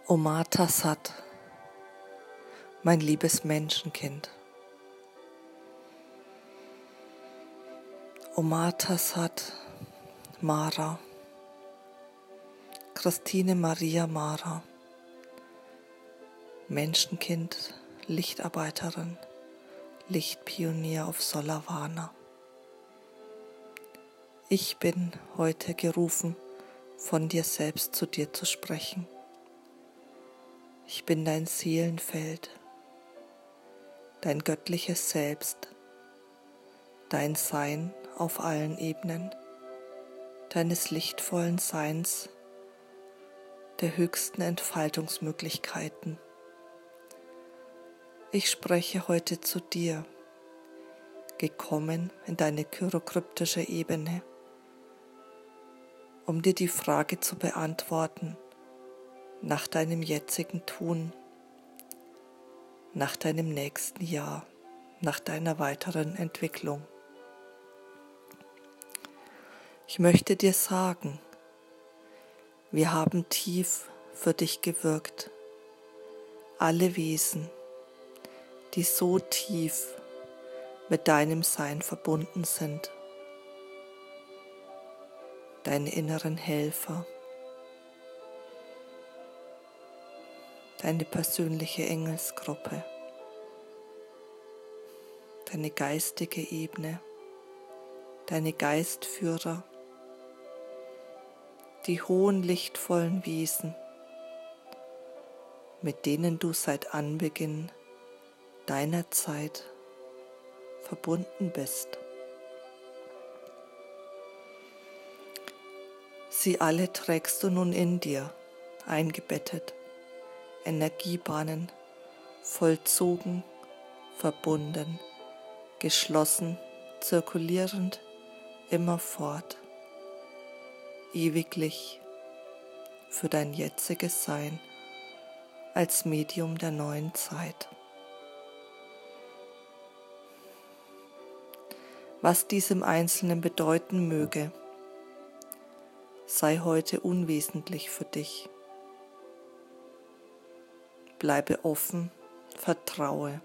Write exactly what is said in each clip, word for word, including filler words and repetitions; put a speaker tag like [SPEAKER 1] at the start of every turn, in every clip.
[SPEAKER 1] O Mata Sat, mein liebes Menschenkind. O Mata Sat, Mara, Christine Maria Mara, Menschenkind, Lichtarbeiterin, Lichtpionier auf Solavana. Ich bin heute gerufen, von dir selbst zu dir zu sprechen. Ich bin dein Seelenfeld, dein göttliches Selbst, dein Sein auf allen Ebenen, deines lichtvollen Seins, der höchsten Entfaltungsmöglichkeiten. Ich spreche heute zu dir, gekommen in deine chirokryptische Ebene, um dir die Frage zu beantworten, nach deinem jetzigen Tun, nach deinem nächsten Jahr, nach deiner weiteren Entwicklung. Ich möchte dir sagen, wir haben tief für dich gewirkt, alle Wesen, die so tief mit deinem Sein verbunden sind, deine inneren Helfer, deine persönliche Engelsgruppe, deine geistige Ebene, deine Geistführer, die hohen lichtvollen Wesen, mit denen du seit Anbeginn deiner Zeit verbunden bist. Sie alle trägst du nun in dir, eingebettet, Energiebahnen, vollzogen, verbunden, geschlossen, zirkulierend, immerfort, ewiglich, für dein jetziges Sein als Medium der neuen Zeit. Was dies im Einzelnen bedeuten möge, sei heute unwesentlich für dich. Bleibe offen, vertraue.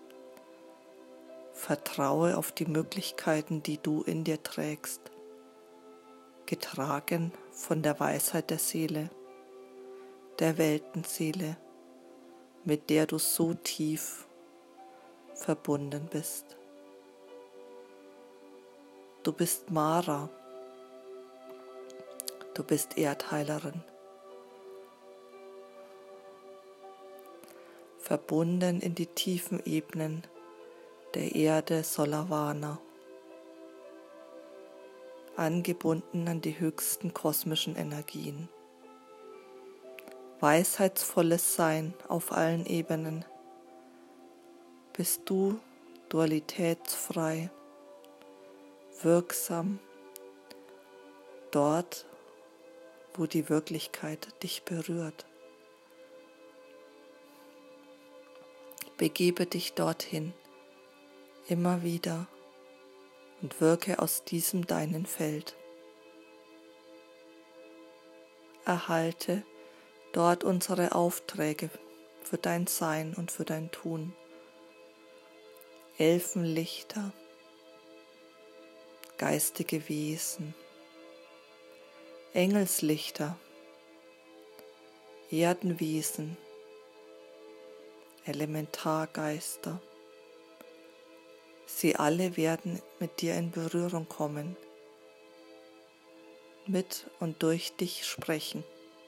[SPEAKER 1] Vertraue auf die Möglichkeiten, die du in dir trägst, getragen von der Weisheit der Seele, der Weltenseele, mit der du so tief verbunden bist. Du bist Mara, du bist Erdheilerin, verbunden in die tiefen Ebenen der Erde Solavana, angebunden an die höchsten kosmischen Energien. Weisheitsvolles Sein auf allen Ebenen, bist du dualitätsfrei, wirksam, dort, wo die Wirklichkeit dich berührt. Begebe dich dorthin, immer wieder, und wirke aus diesem deinen Feld. Erhalte dort unsere Aufträge für dein Sein und für dein Tun. Elfenlichter, geistige Wesen, Engelslichter, Erdenwesen, Elementargeister. Sie alle werden mit dir in Berührung kommen, mit und durch dich sprechen.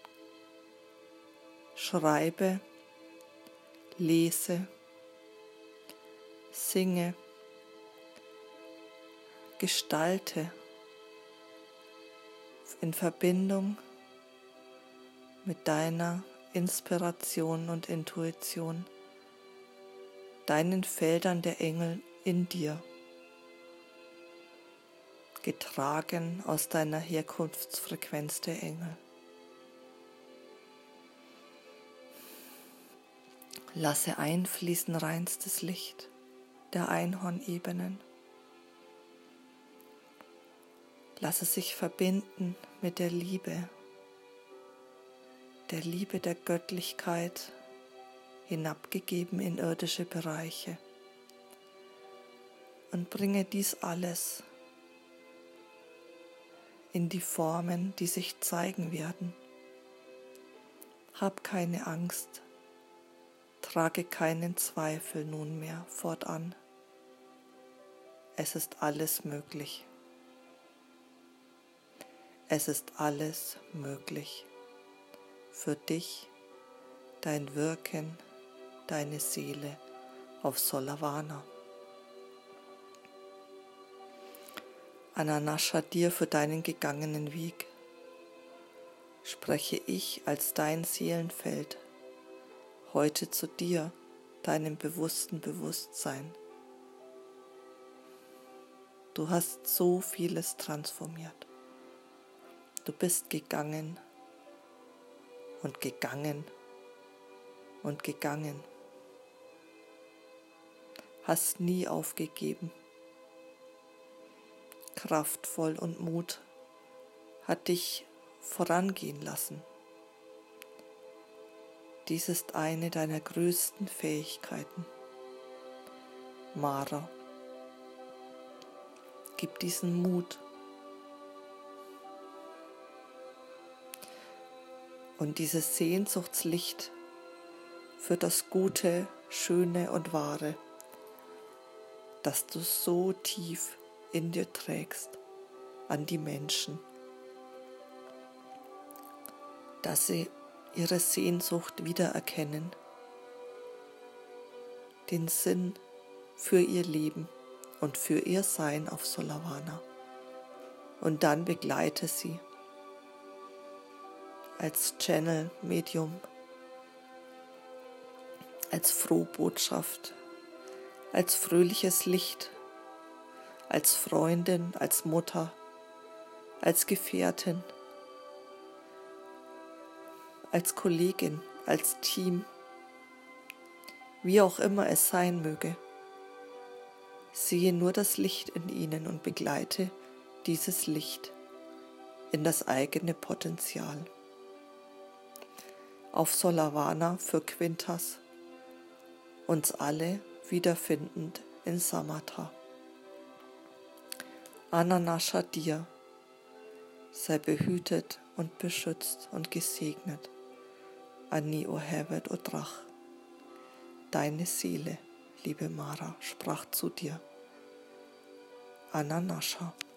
[SPEAKER 1] Schreibe, lese, singe, gestalte in Verbindung mit deiner Inspiration und Intuition, deinen Feldern der Engel in dir, getragen aus deiner Herkunftsfrequenz der Engel. Lasse einfließen reinstes Licht der Einhornebenen. Lasse sich verbinden mit der Liebe, der Liebe der Göttlichkeit hinabgegeben in irdische Bereiche. Und bringe dies alles in die Formen, die sich zeigen werden. Hab keine Angst, trage keinen Zweifel nunmehr fortan. Es ist alles möglich. Es ist alles möglich für dich, dein Wirken, deine Seele auf Solavana. Ananascha dir für deinen gegangenen Weg. Spreche ich als dein Seelenfeld heute zu dir, deinem bewussten Bewusstsein. Du hast so vieles transformiert. Du bist gegangen und gegangen und gegangen. Hast nie aufgegeben. Kraftvoll und Mut hat dich vorangehen lassen. Dies ist eine deiner größten Fähigkeiten. Mara, gib diesen Mut und dieses Sehnsuchtslicht für das Gute, Schöne und Wahre, das du so tief in dir trägst, an die Menschen, dass sie ihre Sehnsucht wiedererkennen, den Sinn für ihr Leben und für ihr Sein auf Solavana. Und dann begleite sie als Channel, Medium, als Frohbotschaft, als fröhliches Licht, als Freundin, als Mutter, als Gefährtin, als Kollegin, als Team, wie auch immer es sein möge. Sehe nur das Licht in ihnen und begleite dieses Licht in das eigene Potenzial. Auf Solavana für Quintas, uns alle wiederfindend in Samatha. Ananascha dir, sei behütet und beschützt und gesegnet. Ani o Hevet o Drach. Deine Seele, liebe Mara, sprach zu dir. Ananascha.